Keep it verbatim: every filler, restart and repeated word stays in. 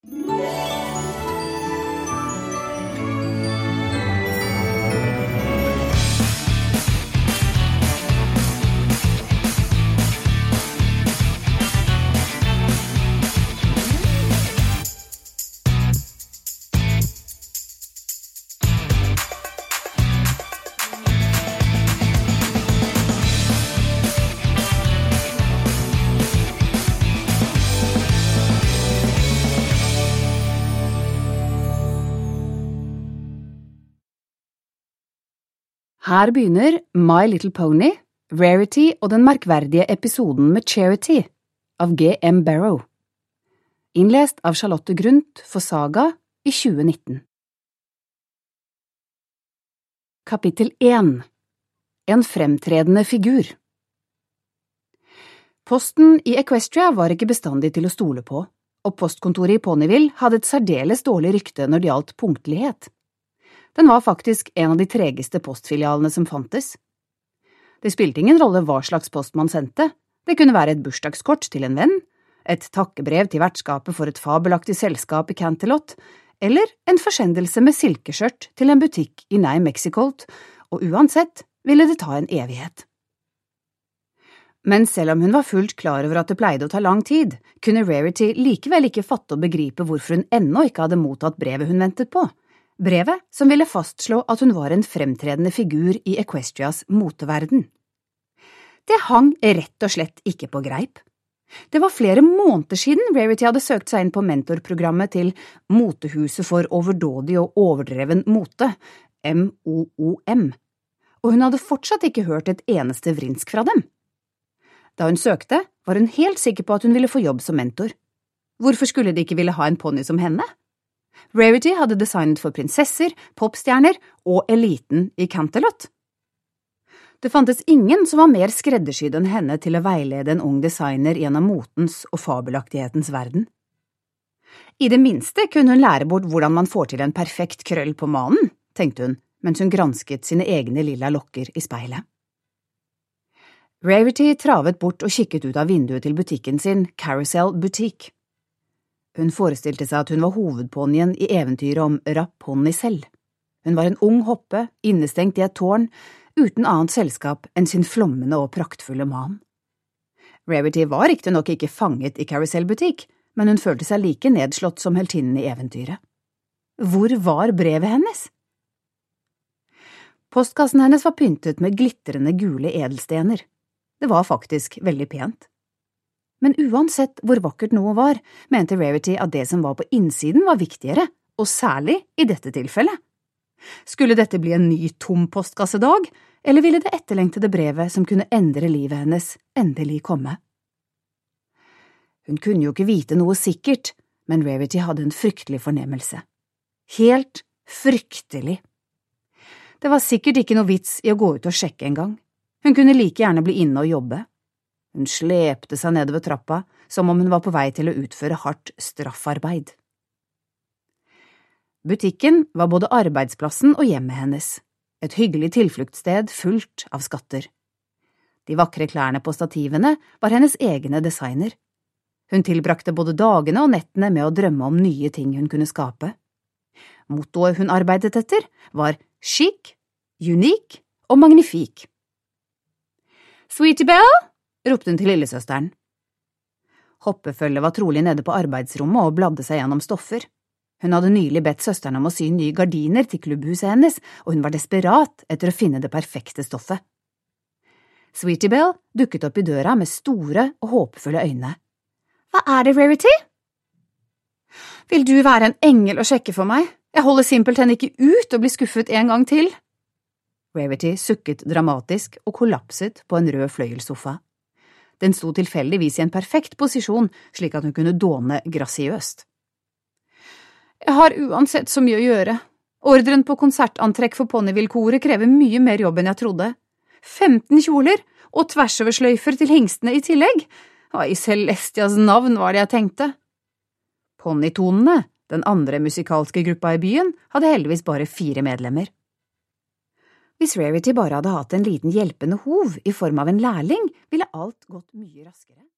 Her begynner My Little Pony, Rarity og den merkverdige episoden med Charity av G M Barrow. Innlest av Charlotte Grundt for Saga i tjue nitten. Kapittel én. En fremtredende figur. Posten i Equestria var ikke bestandig til å stole på, og postkontoret i Ponyville hadde et særdeles dårlig rykte når det gjaldt punktlighet. Den var faktisk en av de tregeste postfilialene som fantes. Det spilte ingen rolle hva slags post man sendte. Det kunne være et bursdagskort til en venn, et takkebrev til vertskapet for et fabelaktig selskap i Canterlot, eller en forsendelse med silkeskjørt til en butikk i New Mexico, og uansett ville det ta en evighet. Men selv om hun var fullt klar over at det pleide å ta lang tid, kunne Rarity likevel ikke fatte og begripe hvorfor hun ennå ikke hadde mottatt brevet hun ventet på. Brevet som ville fastslå at hun var en fremtredende figur i Equestrias moteverden. Det hang rett og slett ikke på greip. Det var flere måneder siden Rarity hadde søkt seg inn på mentorprogrammet til Motehuset for overdådig og overdreven mote, M O O M, og hun hadde fortsatt ikke hørt et eneste vrinsk fra dem. Da hun søkte, var hun helt sikker på at hun ville få jobb som mentor. Hvorfor skulle de ikke ville ha en pony som henne? Rarity hadde designet for prinsesser, popstjerner og eliten i Canterlot. Det fantes ingen som var mer skreddersydd enn henne til å veilede en ung designer gjennom motens og fabelaktighetens verden. I det minste kunne hun lære bort hvordan man får til en perfekt krøll på manen, tenkte hun, mens hun gransket sine egne lilla lokker i speilet. Rarity travet bort og kikket ut av vinduet til butikken sin, Carousel Boutique. Hun forestilte seg at hun var hovedponyen i eventyret om Rapony selv. Hun var en ung hoppe, innestengt i et tårn, uten annet selskap enn sin flommende og praktfulle man. Rarity var riktig nok ikke fanget i Carousel Boutique, men hun følte seg like nedslått som heltinnen i eventyret. Hvor var brevet hennes? Postkassen hennes var pyntet med glitrende gule edelstener. Det var faktisk veldig pent. Men uansett hvor vakkert noe var, mente Rarity at det som var på innsiden var viktigere, og særlig i dette tilfellet. Skulle dette bli en ny tom postkassedag, eller ville det etterlengtede brevet som kunne endre livet hennes endelig komme? Hun kunne jo ikke vite noe sikkert, men Rarity hadde en fryktelig fornemmelse. Helt fryktelig. Det var sikkert ikke noe vits i å gå ut og sjekke en gang. Hun kunne like gjerne bli inne og jobbe. Hun slepte seg nedover trappa, som om hun var på vei til å utføre hardt straffarbeid. Butikken var både arbeidsplassen og hjemmet hennes, et hyggelig tilfluktsted fullt av skatter. De vakre klærne på stativene var hennes egne designer. Hun tilbrakte både dagene og nettene med å drømme om nye ting hun kunne skape. Mottoet hun arbeidet etter var chic, unik og magnifik. Sweetie Belle, ropte hun til lillesøsteren. Hoppefølget var trolig nede på arbeidsrommet og bladde seg gjennom stoffer. Hun hadde nylig bedt søsteren om å sy nye gardiner til klubbhuset hennes, og hun var desperat etter å finne det perfekte stoffet. Sweetie Belle dukket opp i døra med store og håpefulle øyne. Hva er det, Rarity? Vil du være en engel og sjekke for meg? Jeg holder simpelthen ikke ut og blir skuffet en gang til. Rarity sukket dramatisk og kollapset på en rød fløyelsofa. Den sto tilfeldigvis i en perfekt posisjon, slik at hun kunne dåne grasiøst. Jeg har uansett så mye å gjøre. Ordren på konsertantrekk for Ponyville-koret krever mye mer jobb enn jeg trodde. femten kjoler og tversoversløyfer til hingstene i tillegg. Hva i Celestias navn var det jeg tenkte? Ponytonene, den andre musikalske gruppa i byen, hadde heldigvis bare fire medlemmer. Hvis Rarity bare hadde hatt en liten hjelpende hov i form av en lærling, ville alt gått mye raskere.